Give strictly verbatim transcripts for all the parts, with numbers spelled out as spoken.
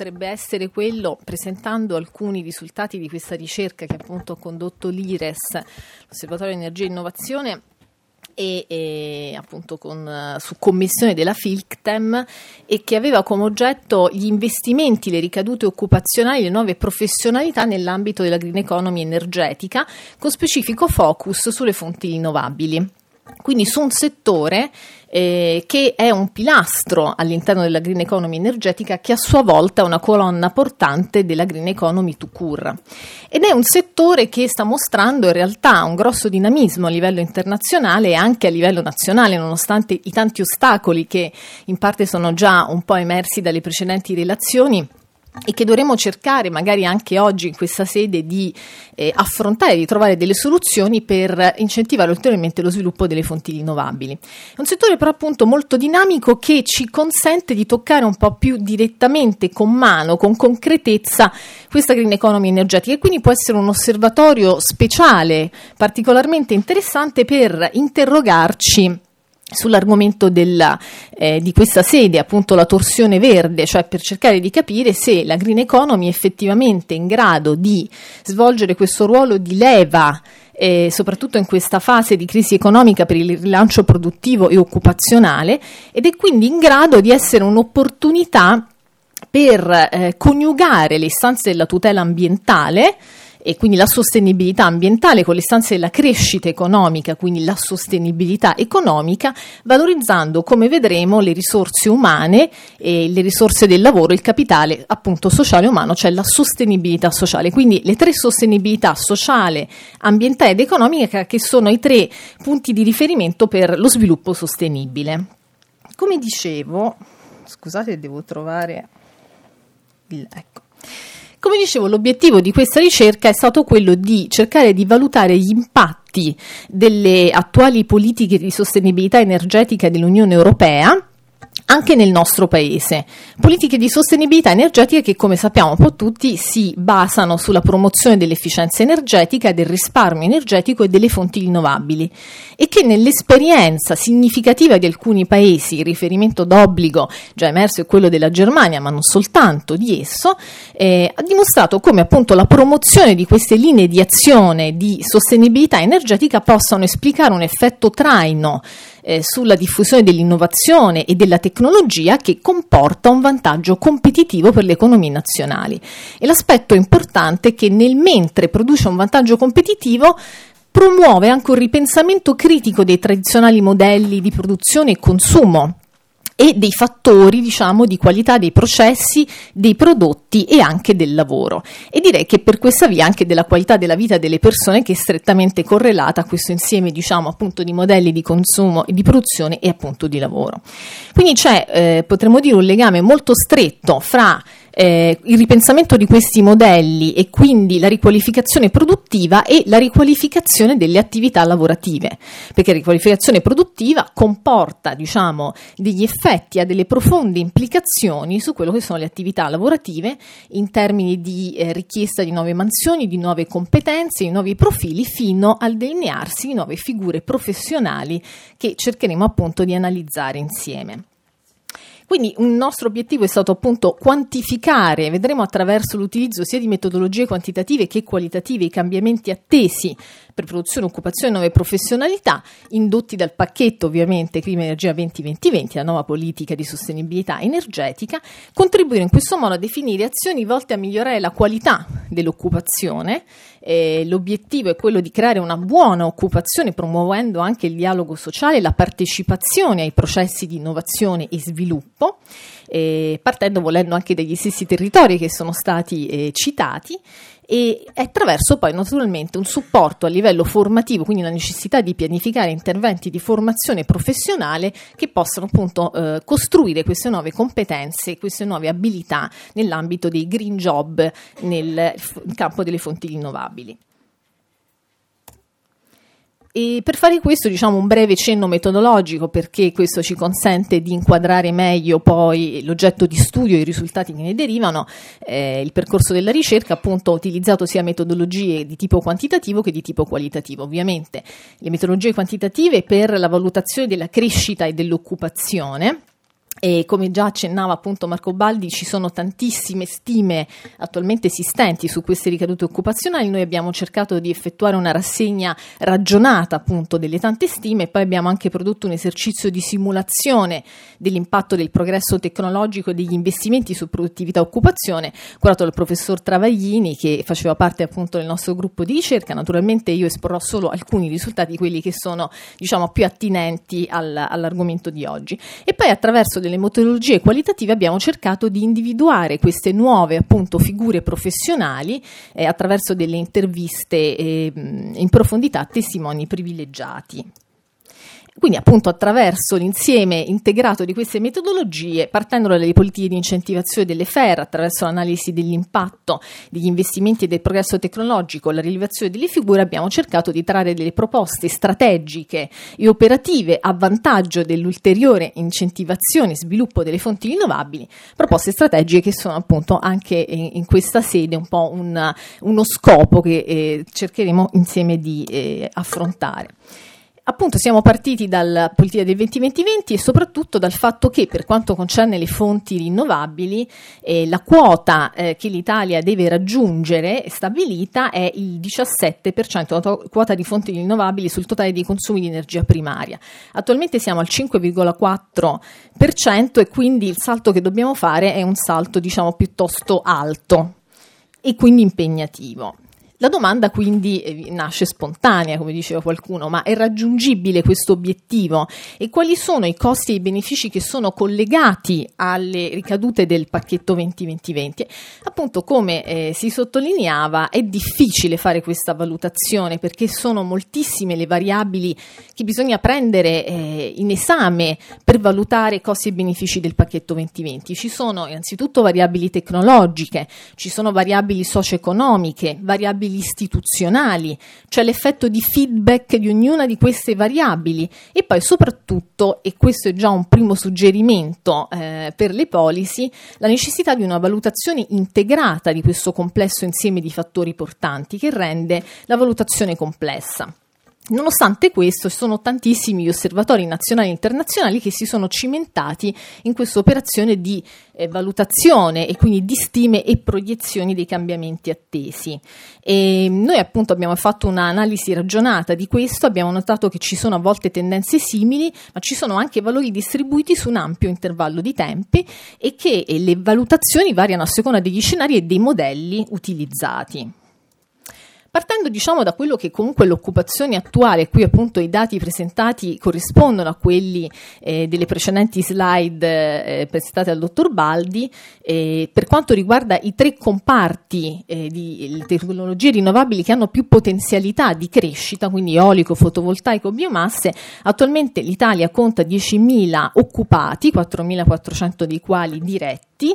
potrebbe essere quello, presentando alcuni risultati di questa ricerca che appunto ha condotto l'I R E S, l'Osservatorio Energia e Innovazione, e, e appunto con, su commissione della Filctem, e che aveva come oggetto gli investimenti, le ricadute occupazionali, le nuove professionalità nell'ambito della green economy energetica, con specifico focus sulle fonti rinnovabili. Quindi su un settore eh, che è un pilastro all'interno della green economy energetica, che a sua volta è una colonna portante della green economy tout court. Ed è un settore che sta mostrando in realtà un grosso dinamismo a livello internazionale e anche a livello nazionale, nonostante i tanti ostacoli che in parte sono già un po' emersi dalle precedenti relazioni, e che dovremo cercare magari anche oggi in questa sede di eh, affrontare, di trovare delle soluzioni per incentivare ulteriormente lo sviluppo delle fonti rinnovabili. È un settore però appunto molto dinamico, che ci consente di toccare un po' più direttamente, con mano, con concretezza, questa green economy energetica, e quindi può essere un osservatorio speciale, particolarmente interessante per interrogarci sull'argomento della, eh, di questa sede, appunto la torsione verde, cioè per cercare di capire se la green economy è effettivamente in grado di svolgere questo ruolo di leva, eh, soprattutto in questa fase di crisi economica, per il rilancio produttivo e occupazionale, ed è quindi in grado di essere un'opportunità per eh, coniugare le istanze della tutela ambientale e quindi la sostenibilità ambientale con le istanze della crescita economica, quindi la sostenibilità economica, valorizzando, come vedremo, le risorse umane e le risorse del lavoro, il capitale appunto sociale e umano, cioè la sostenibilità sociale. Quindi le tre sostenibilità: sociale, ambientale ed economica, che sono i tre punti di riferimento per lo sviluppo sostenibile. Come dicevo, scusate, devo trovare il, ecco. Come dicevo, l'obiettivo di questa ricerca è stato quello di cercare di valutare gli impatti delle attuali politiche di sostenibilità energetica dell'Unione Europea anche nel nostro paese. Politiche di sostenibilità energetica che, come sappiamo un po' tutti, si basano sulla promozione dell'efficienza energetica, del risparmio energetico e delle fonti rinnovabili, e che nell'esperienza significativa di alcuni paesi, il riferimento d'obbligo già emerso è quello della Germania, ma non soltanto di esso, eh, ha dimostrato come appunto la promozione di queste linee di azione di sostenibilità energetica possano esplicare un effetto traino Eh, sulla diffusione dell'innovazione e della tecnologia, che comporta un vantaggio competitivo per le economie nazionali. E l'aspetto importante è che nel mentre produce un vantaggio competitivo, promuove anche un ripensamento critico dei tradizionali modelli di produzione e consumo e dei fattori, diciamo, di qualità dei processi, dei prodotti e anche del lavoro. E direi che per questa via anche della qualità della vita delle persone, che è strettamente correlata a questo insieme, diciamo, appunto di modelli di consumo e di produzione e appunto di lavoro. Quindi c'è, eh, potremmo dire, un legame molto stretto fra Eh, il ripensamento di questi modelli e quindi la riqualificazione produttiva e la riqualificazione delle attività lavorative, perché la riqualificazione produttiva comporta, diciamo, degli effetti, ha delle profonde implicazioni su quello che sono le attività lavorative in termini di eh, richiesta di nuove mansioni, di nuove competenze, di nuovi profili, fino al delinearsi di nuove figure professionali che cercheremo appunto di analizzare insieme. Quindi un nostro obiettivo è stato appunto quantificare, vedremo attraverso l'utilizzo sia di metodologie quantitative che qualitative, i cambiamenti attesi per produzione, occupazione e nuove professionalità, indotti dal pacchetto ovviamente Clima Energia venti venti venti, la nuova politica di sostenibilità energetica, contribuire in questo modo a definire azioni volte a migliorare la qualità dell'occupazione. Eh, l'obiettivo è quello di creare una buona occupazione, promuovendo anche il dialogo sociale e la partecipazione ai processi di innovazione e sviluppo, eh, partendo volendo anche dagli stessi territori che sono stati eh, citati, e attraverso poi naturalmente un supporto a livello formativo, quindi la necessità di pianificare interventi di formazione professionale che possano appunto eh, costruire queste nuove competenze, queste nuove abilità nell'ambito dei green job nel campo delle fonti rinnovabili. E per fare questo, diciamo, un breve cenno metodologico, perché questo ci consente di inquadrare meglio poi l'oggetto di studio e i risultati che ne derivano. Eh, il percorso della ricerca appunto ha utilizzato sia metodologie di tipo quantitativo che di tipo qualitativo. Ovviamente le metodologie quantitative per la valutazione della crescita e dell'occupazione, E come già accennava appunto Marco Baldi, ci sono tantissime stime attualmente esistenti su queste ricadute occupazionali. Noi abbiamo cercato di effettuare una rassegna ragionata appunto delle tante stime, e poi abbiamo anche prodotto un esercizio di simulazione dell'impatto del progresso tecnologico e degli investimenti su produttività e occupazione, curato dal professor Travaglini, che faceva parte appunto del nostro gruppo di ricerca. Naturalmente io esporrò solo alcuni risultati, quelli che sono diciamo più attinenti al, all'argomento di oggi, e poi attraverso delle metodologie qualitative abbiamo cercato di individuare queste nuove appunto figure professionali eh, attraverso delle interviste eh, in profondità a testimoni privilegiati. Quindi appunto attraverso l'insieme integrato di queste metodologie, partendo dalle politiche di incentivazione delle F E R, attraverso l'analisi dell'impatto degli investimenti e del progresso tecnologico, la rilevazione delle figure, abbiamo cercato di trarre delle proposte strategiche e operative a vantaggio dell'ulteriore incentivazione e sviluppo delle fonti rinnovabili, proposte strategiche che sono appunto anche in questa sede un po' un, uno scopo che eh, cercheremo insieme di eh, affrontare. Appunto siamo partiti dalla politica del venti venti venti e soprattutto dal fatto che per quanto concerne le fonti rinnovabili eh, la quota eh, che l'Italia deve raggiungere stabilita è il diciassette per cento, la to- quota di fonti rinnovabili sul totale dei consumi di energia primaria. Attualmente siamo al cinque virgola quattro per cento e quindi il salto che dobbiamo fare è un salto diciamo piuttosto alto e quindi impegnativo. La domanda quindi eh, nasce spontanea, come diceva qualcuno, ma è raggiungibile questo obiettivo? E quali sono i costi e i benefici che sono collegati alle ricadute del pacchetto venti venti venti? Appunto, come eh, si sottolineava, è difficile fare questa valutazione perché sono moltissime le variabili che bisogna prendere eh, in esame per valutare costi e benefici del pacchetto venti venti. Ci sono innanzitutto variabili tecnologiche, ci sono variabili socio-economiche, variabili istituzionali, cioè l'effetto di feedback di ognuna di queste variabili, e poi soprattutto, e questo è già un primo suggerimento eh, per le policy, la necessità di una valutazione integrata di questo complesso insieme di fattori portanti che rende la valutazione complessa. Nonostante questo, sono tantissimi gli osservatori nazionali e internazionali che si sono cimentati in questa operazione di eh, valutazione e quindi di stime e proiezioni dei cambiamenti attesi. E noi appunto abbiamo fatto un'analisi ragionata di questo, abbiamo notato che ci sono a volte tendenze simili, ma ci sono anche valori distribuiti su un ampio intervallo di tempi e che e le valutazioni variano a seconda degli scenari e dei modelli utilizzati. Partendo diciamo da quello che comunque l'occupazione attuale, qui appunto i dati presentati corrispondono a quelli eh, delle precedenti slide eh, presentate dal dottor Baldi, eh, per quanto riguarda i tre comparti eh, di tecnologie rinnovabili che hanno più potenzialità di crescita, quindi eolico, fotovoltaico, biomasse, attualmente l'Italia conta diecimila occupati, quattromilaquattrocento dei quali diretti,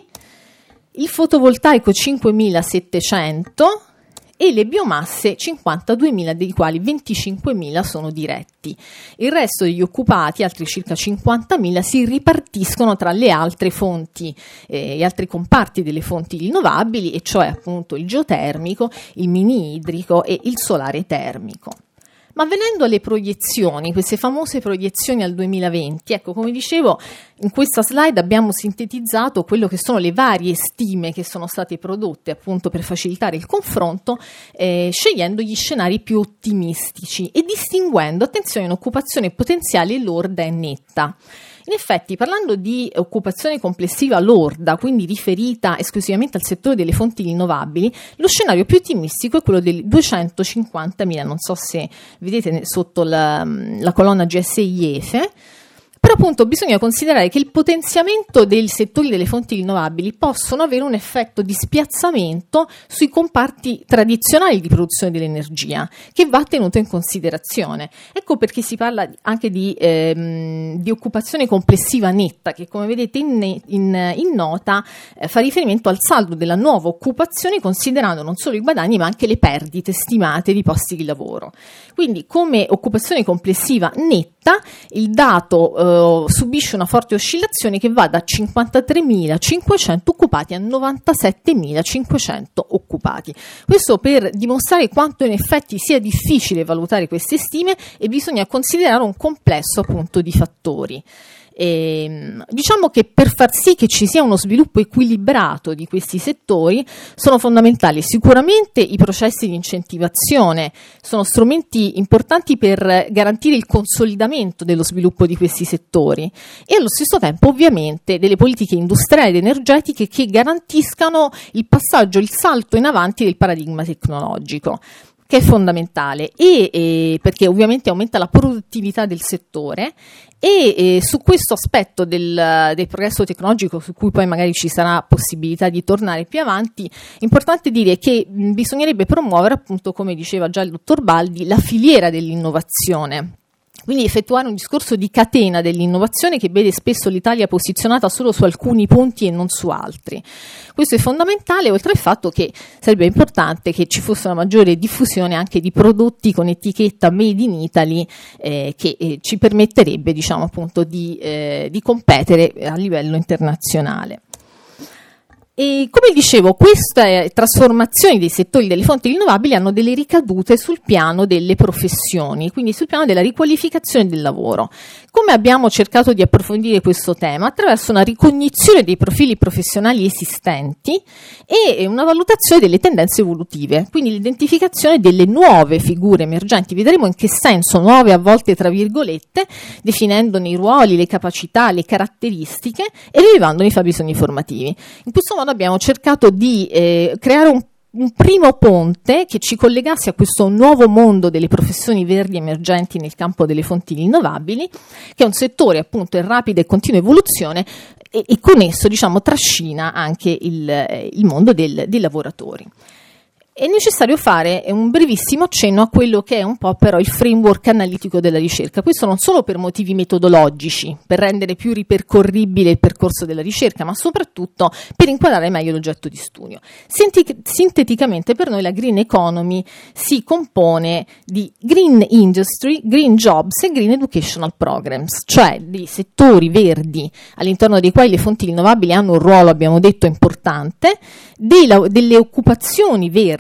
il fotovoltaico cinquemilasettecento, e le biomasse cinquantaduemila, dei quali venticinquemila sono diretti. Il resto degli occupati, altri circa cinquantamila, si ripartiscono tra le altre fonti, eh, gli altri comparti delle fonti rinnovabili, e cioè appunto il geotermico, il mini idrico e il solare termico. Ma venendo alle proiezioni, queste famose proiezioni al duemilaventi, ecco, come dicevo, in questa slide abbiamo sintetizzato quello che sono le varie stime che sono state prodotte appunto per facilitare il confronto, eh, scegliendo gli scenari più ottimistici e distinguendo, attenzione, un'occupazione potenziale lorda e netta. In effetti, parlando di occupazione complessiva lorda, quindi riferita esclusivamente al settore delle fonti rinnovabili, lo scenario più ottimistico è quello dei duecentocinquantamila, non so se vedete sotto la, la colonna G S I E F E, però appunto bisogna considerare che il potenziamento dei settori delle fonti rinnovabili possono avere un effetto di spiazzamento sui comparti tradizionali di produzione dell'energia, che va tenuto in considerazione. Ecco perché si parla anche di, ehm, di occupazione complessiva netta, che come vedete in, in, in nota eh, fa riferimento al saldo della nuova occupazione, considerando non solo i guadagni ma anche le perdite stimate di posti di lavoro. Quindi come occupazione complessiva netta il dato eh, subisce una forte oscillazione che va da cinquantatremilacinquecento occupati a novantasettemilacinquecento occupati. Questo per dimostrare quanto in effetti sia difficile valutare queste stime e bisogna considerare un complesso appunto di fattori. E, diciamo che per far sì che ci sia uno sviluppo equilibrato di questi settori sono fondamentali sicuramente i processi di incentivazione, sono strumenti importanti per garantire il consolidamento dello sviluppo di questi settori e allo stesso tempo ovviamente delle politiche industriali ed energetiche che garantiscano il passaggio, il salto in avanti del paradigma tecnologico, che è fondamentale e, e perché ovviamente aumenta la produttività del settore e, e su questo aspetto del, del progresso tecnologico, su cui poi magari ci sarà possibilità di tornare più avanti, è importante dire che mh, bisognerebbe promuovere, appunto, come diceva già il dottor Baldi, la filiera dell'innovazione. Quindi effettuare un discorso di catena dell'innovazione che vede spesso l'Italia posizionata solo su alcuni punti e non su altri. Questo è fondamentale, oltre al fatto che sarebbe importante che ci fosse una maggiore diffusione anche di prodotti con etichetta Made in Italy eh, che eh, ci permetterebbe, diciamo, appunto di, eh, di competere a livello internazionale. E come dicevo, queste trasformazioni dei settori delle fonti rinnovabili hanno delle ricadute sul piano delle professioni, quindi sul piano della riqualificazione del lavoro. Come abbiamo cercato di approfondire questo tema? Attraverso una ricognizione dei profili professionali esistenti e una valutazione delle tendenze evolutive, quindi l'identificazione delle nuove figure emergenti. Vedremo in che senso nuove, a volte tra virgolette, definendone i ruoli, le capacità, le caratteristiche e rilevandone i fabbisogni formativi. In questo modo abbiamo cercato di eh, creare un, un primo ponte che ci collegasse a questo nuovo mondo delle professioni verdi emergenti nel campo delle fonti rinnovabili, che è un settore appunto in rapida e continua evoluzione e, e con esso, diciamo, trascina anche il, eh, il mondo del, dei lavoratori. È necessario fare un brevissimo accenno a quello che è un po' però il framework analitico della ricerca. Questo non solo per motivi metodologici, per rendere più ripercorribile il percorso della ricerca, ma soprattutto per inquadrare meglio l'oggetto di studio. Senti- sinteticamente per noi la green economy si compone di green industry, green jobs e green educational programs, cioè di settori verdi all'interno dei quali le fonti rinnovabili hanno un ruolo, abbiamo detto, importante, dei, delle occupazioni verdi,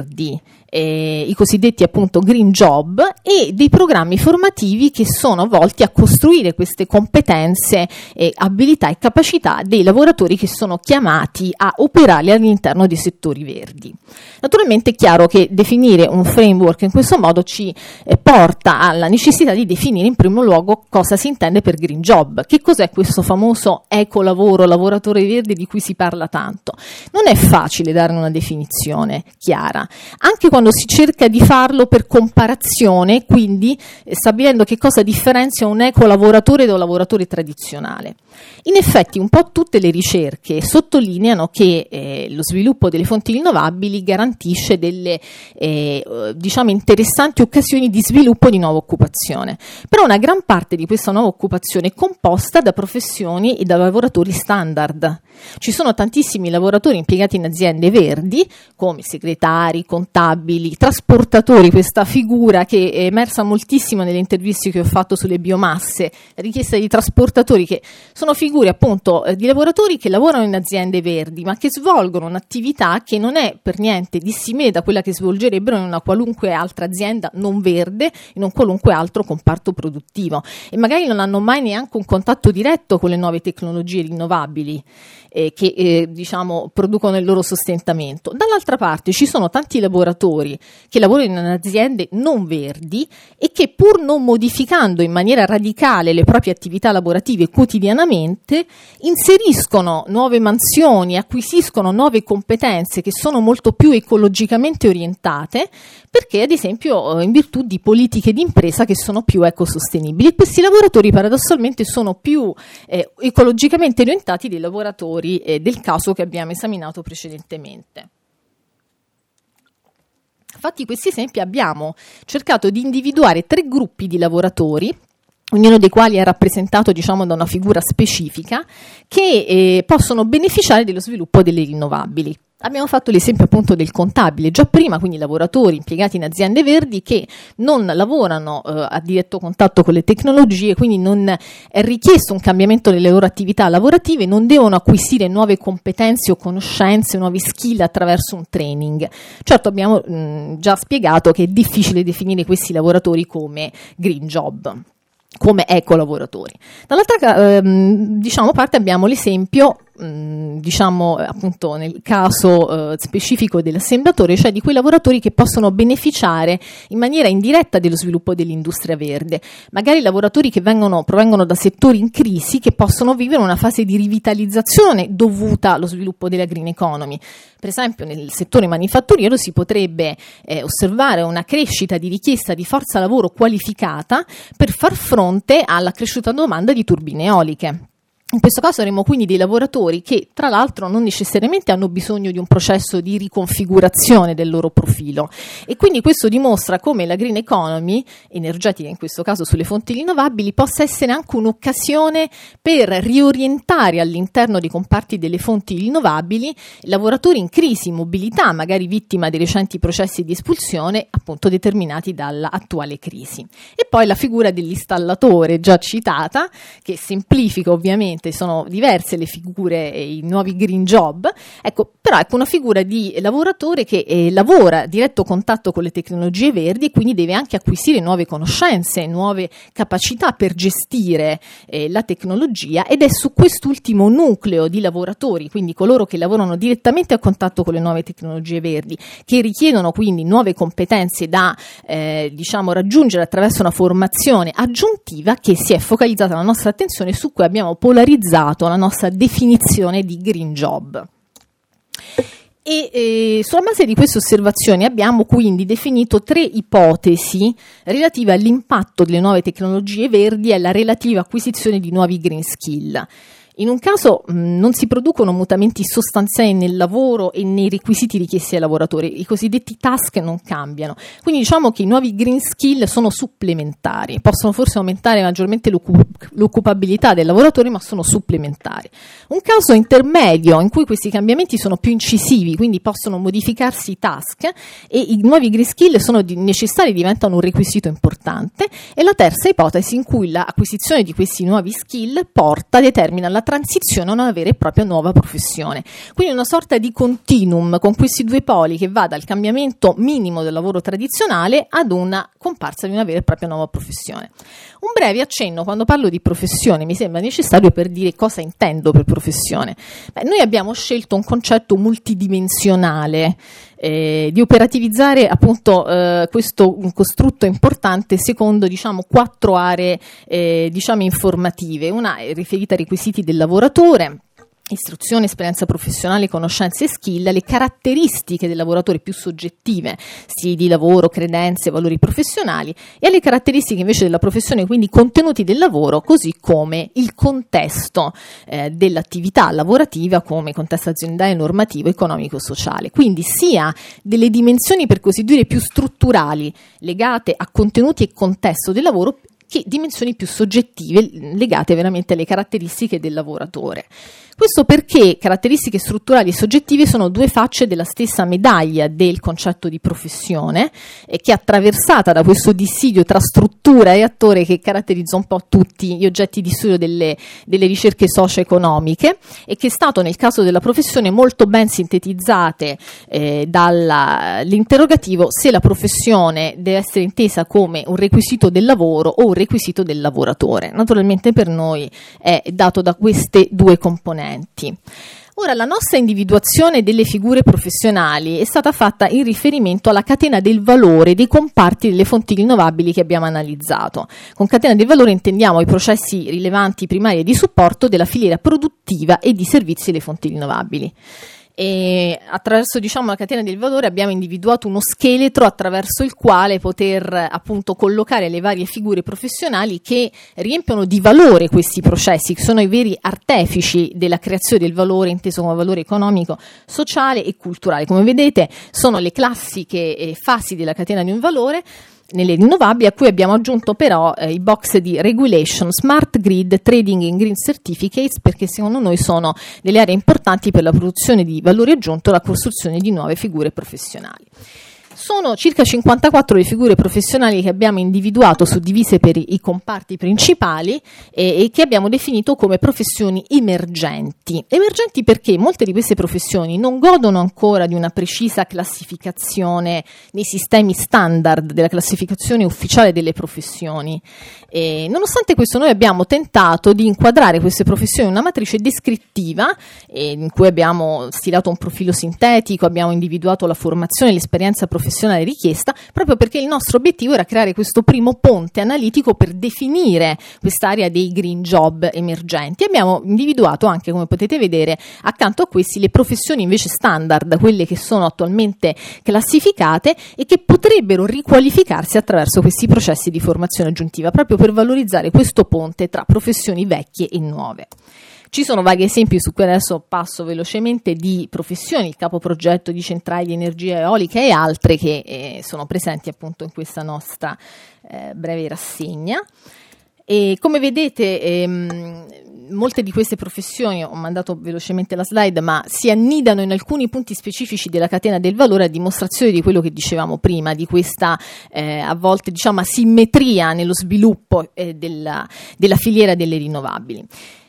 Eh, i cosiddetti appunto green job e dei programmi formativi che sono volti a costruire queste competenze, eh, abilità e capacità dei lavoratori che sono chiamati a operare all'interno dei settori verdi. Naturalmente è chiaro che definire un framework in questo modo ci eh, porta alla necessità di definire in primo luogo cosa si intende per green job. Che cos'è questo famoso ecolavoro, lavoratore verde di cui si parla tanto? Non è facile dare una definizione chiara, anche quando si cerca di farlo per comparazione, quindi eh, stabilendo che cosa differenzia un ecolavoratore da un lavoratore tradizionale. In effetti un po' tutte le ricerche sottolineano che eh, lo sviluppo delle fonti rinnovabili garantisce delle eh, diciamo interessanti occasioni di sviluppo di nuova occupazione, però una gran parte di questa nuova occupazione è composta da professioni e da lavoratori standard. Ci sono tantissimi lavoratori impiegati in aziende verdi come segretari, contabili, trasportatori, questa figura che è emersa moltissimo nelle interviste che ho fatto sulle biomasse, la richiesta di trasportatori, che sono figure appunto eh, di lavoratori che lavorano in aziende verdi ma che svolgono un'attività che non è per niente dissimile da quella che svolgerebbero in una qualunque altra azienda non verde, in un qualunque altro comparto produttivo, e magari non hanno mai neanche un contatto diretto con le nuove tecnologie rinnovabili eh, che eh, diciamo producono il loro sostentamento. Dall'altra parte ci sono tanti lavoratori che lavorano in aziende non verdi e che, pur non modificando in maniera radicale le proprie attività lavorative quotidianamente, inseriscono nuove mansioni, acquisiscono nuove competenze che sono molto più ecologicamente orientate, perché ad esempio in virtù di politiche di impresa che sono più ecosostenibili. Questi lavoratori paradossalmente sono più eh, ecologicamente orientati dei lavoratori eh, del caso che abbiamo esaminato precedentemente. Fatti questi esempi, abbiamo cercato di individuare tre gruppi di lavoratori, ognuno dei quali è rappresentato, diciamo, da una figura specifica, che eh, possono beneficiare dello sviluppo delle rinnovabili. Abbiamo fatto l'esempio appunto del contabile già prima, quindi lavoratori impiegati in aziende verdi che non lavorano eh, a diretto contatto con le tecnologie, quindi non è richiesto un cambiamento delle loro attività lavorative, non devono acquisire nuove competenze o conoscenze, nuovi skill attraverso un training. Certo, abbiamo mh, già spiegato che è difficile definire questi lavoratori come green job. come ecolavoratori. Dall'altra ehm, diciamo parte abbiamo l'esempio mh, diciamo appunto nel caso eh, specifico dell'assemblatore, cioè di quei lavoratori che possono beneficiare in maniera indiretta dello sviluppo dell'industria verde, magari lavoratori che vengono, provengono da settori in crisi, che possono vivere una fase di rivitalizzazione dovuta allo sviluppo della green economy. Per esempio nel settore manifatturiero si potrebbe eh, osservare una crescita di richiesta di forza lavoro qualificata per far fronte alla cresciuta domanda di turbine eoliche. In questo caso avremo quindi dei lavoratori che tra l'altro non necessariamente hanno bisogno di un processo di riconfigurazione del loro profilo, e quindi questo dimostra come la green economy energetica, in questo caso sulle fonti rinnovabili, possa essere anche un'occasione per riorientare all'interno dei comparti delle fonti rinnovabili lavoratori in crisi, in mobilità, magari vittima dei recenti processi di espulsione appunto determinati dall'attuale crisi. E poi la figura dell'installatore già citata, che semplifica ovviamente, sono diverse le figure e i nuovi green job, ecco, però ecco una figura di lavoratore che eh, lavora a diretto contatto con le tecnologie verdi e quindi deve anche acquisire nuove conoscenze, nuove capacità per gestire eh, la tecnologia, ed è su quest'ultimo nucleo di lavoratori, quindi coloro che lavorano direttamente a contatto con le nuove tecnologie verdi, che richiedono quindi nuove competenze da eh, diciamo raggiungere attraverso una formazione aggiuntiva, che si è focalizzata la nostra attenzione, su cui abbiamo polarizzato la nostra definizione di green job. E eh, sulla base di queste osservazioni abbiamo quindi definito tre ipotesi relative all'impatto delle nuove tecnologie verdi e alla relativa acquisizione di nuovi green skill. In un caso mh, non si producono mutamenti sostanziali nel lavoro e nei requisiti richiesti ai lavoratori, i cosiddetti task non cambiano, quindi diciamo che i nuovi green skill sono supplementari, possono forse aumentare maggiormente l'occup- l'occupabilità del lavoratore, ma sono supplementari. Un caso intermedio in cui questi cambiamenti sono più incisivi, quindi possono modificarsi i task e i nuovi green skill sono di- necessari, diventano un requisito importante, e la terza ipotesi in cui l'acquisizione di questi nuovi skill porta, determina la transizione a una vera e propria nuova professione. Quindi una sorta di continuum con questi due poli che va dal cambiamento minimo del lavoro tradizionale ad una comparsa di una vera e propria nuova professione. Un breve accenno quando parlo di professione mi sembra necessario per dire cosa intendo per professione. Beh, noi abbiamo scelto un concetto multidimensionale eh, di operativizzare appunto eh, questo un costrutto importante secondo diciamo quattro aree eh, diciamo informative. Una è riferita ai requisiti del lavoratore, istruzione, esperienza professionale, conoscenze e skill, le caratteristiche del lavoratore più soggettive, stili di lavoro, credenze, valori professionali, e alle caratteristiche invece della professione, quindi contenuti del lavoro, così come il contesto eh, dell'attività lavorativa come contesto aziendale, normativo, economico, sociale. Quindi sia delle dimensioni per così dire più strutturali legate a contenuti e contesto del lavoro, che dimensioni più soggettive legate veramente alle caratteristiche del lavoratore. Questo perché caratteristiche strutturali e soggettive sono due facce della stessa medaglia del concetto di professione, e che è attraversata da questo dissidio tra struttura e attore che caratterizza un po' tutti gli oggetti di studio delle, delle ricerche socio-economiche, e che è stato nel caso della professione molto ben sintetizzate eh, dall'interrogativo se la professione deve essere intesa come un requisito del lavoro o un requisito del lavoratore. Naturalmente per noi è dato da queste due componenti. Ora, la nostra individuazione delle figure professionali è stata fatta in riferimento alla catena del valore dei comparti delle fonti rinnovabili che abbiamo analizzato. Con catena del valore intendiamo i processi rilevanti primari e di supporto della filiera produttiva e di servizi delle fonti rinnovabili. E attraverso diciamo la catena del valore abbiamo individuato uno scheletro attraverso il quale poter appunto collocare le varie figure professionali che riempiono di valore questi processi, che sono i veri artefici della creazione del valore inteso come valore economico, sociale e culturale. Come vedete sono le classiche eh, fasi della catena di un valore nelle rinnovabili, a cui abbiamo aggiunto però eh, i box di regulation, smart grid, trading in green certificates, perché secondo noi sono delle aree importanti per la produzione di valore aggiunto e la costruzione di nuove figure professionali. Sono circa cinquantaquattro le figure professionali che abbiamo individuato, suddivise per i comparti principali e, e che abbiamo definito come professioni emergenti. Emergenti perché molte di queste professioni non godono ancora di una precisa classificazione nei sistemi standard della classificazione ufficiale delle professioni. E, nonostante questo, noi abbiamo tentato di inquadrare queste professioni in una matrice descrittiva eh, in cui abbiamo stilato un profilo sintetico, abbiamo individuato la formazione e l'esperienza professionale richiesta, proprio perché il nostro obiettivo era creare questo primo ponte analitico per definire quest'area dei green job emergenti. Abbiamo individuato anche, come potete vedere, accanto a questi le professioni invece standard, quelle che sono attualmente classificate e che potrebbero riqualificarsi attraverso questi processi di formazione aggiuntiva, proprio per valorizzare questo ponte tra professioni vecchie e nuove. Ci sono vari esempi su cui adesso passo velocemente di professioni, il capoprogetto di centrali di energia eolica e altre che eh, sono presenti appunto in questa nostra eh, breve rassegna. E come vedete ehm, molte di queste professioni, ho mandato velocemente la slide, ma si annidano in alcuni punti specifici della catena del valore, a dimostrazione di quello che dicevamo prima, di questa eh, a volte diciamo asimmetria nello sviluppo eh, della, della filiera delle rinnovabili.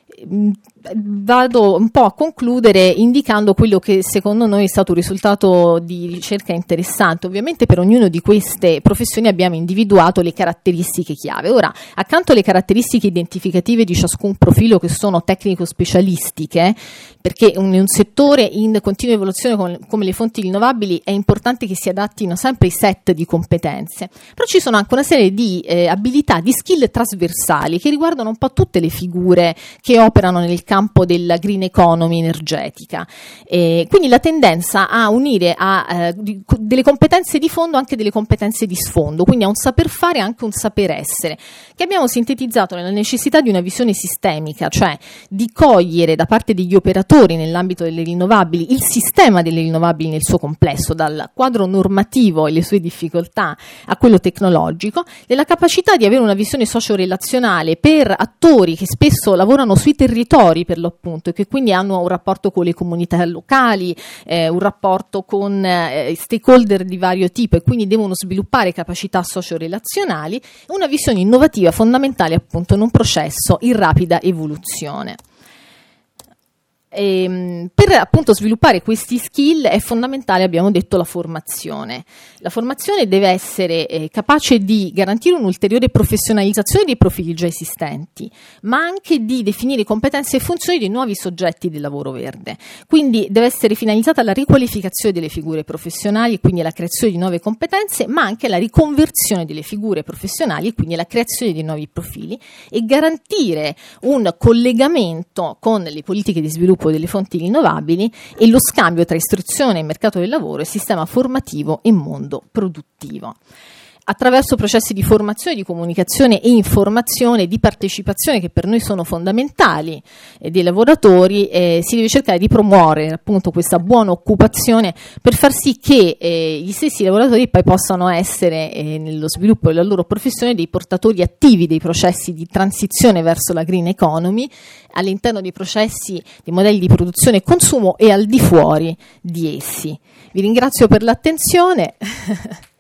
Vado un po' a concludere indicando quello che secondo noi è stato un risultato di ricerca interessante. Ovviamente per ognuna di queste professioni abbiamo individuato le caratteristiche chiave. Ora, accanto alle caratteristiche identificative di ciascun profilo, che sono tecnico-specialistiche, perché in un settore in continua evoluzione come, come le fonti rinnovabili è importante che si adattino sempre i set di competenze, però ci sono anche una serie di eh, abilità, di skill trasversali che riguardano un po' tutte le figure che operano nel campo della green economy energetica. E quindi la tendenza a unire a eh, delle competenze di fondo anche delle competenze di sfondo, quindi a un saper fare e anche un saper essere, che abbiamo sintetizzato nella necessità di una visione sistemica, cioè di cogliere da parte degli operatori nell'ambito delle rinnovabili il sistema delle rinnovabili nel suo complesso, dal quadro normativo e le sue difficoltà a quello tecnologico, della capacità di avere una visione socio-relazionale per attori che spesso lavorano sui territori per l'appunto e che quindi hanno un rapporto con le comunità locali, eh, un rapporto con eh, stakeholder di vario tipo e quindi devono sviluppare capacità socio-relazionali, una visione innovativa fondamentale appunto in un processo in rapida evoluzione. E, per appunto sviluppare questi skill è fondamentale, abbiamo detto, la formazione. La formazione deve essere eh, capace di garantire un'ulteriore professionalizzazione dei profili già esistenti, ma anche di definire competenze e funzioni dei nuovi soggetti del lavoro verde. Quindi deve essere finalizzata alla riqualificazione delle figure professionali e quindi alla creazione di nuove competenze, ma anche alla riconversione delle figure professionali e quindi alla creazione di nuovi profili, e garantire un collegamento con le politiche di sviluppo delle fonti rinnovabili e lo scambio tra istruzione e mercato del lavoro e sistema formativo e mondo produttivo. Attraverso processi di formazione, di comunicazione e informazione, di partecipazione che per noi sono fondamentali eh, dei lavoratori, eh, si deve cercare di promuovere appunto questa buona occupazione per far sì che eh, gli stessi lavoratori poi possano essere eh, nello sviluppo della loro professione dei portatori attivi dei processi di transizione verso la green economy all'interno dei processi, dei modelli di produzione e consumo e al di fuori di essi. Vi ringrazio per l'attenzione.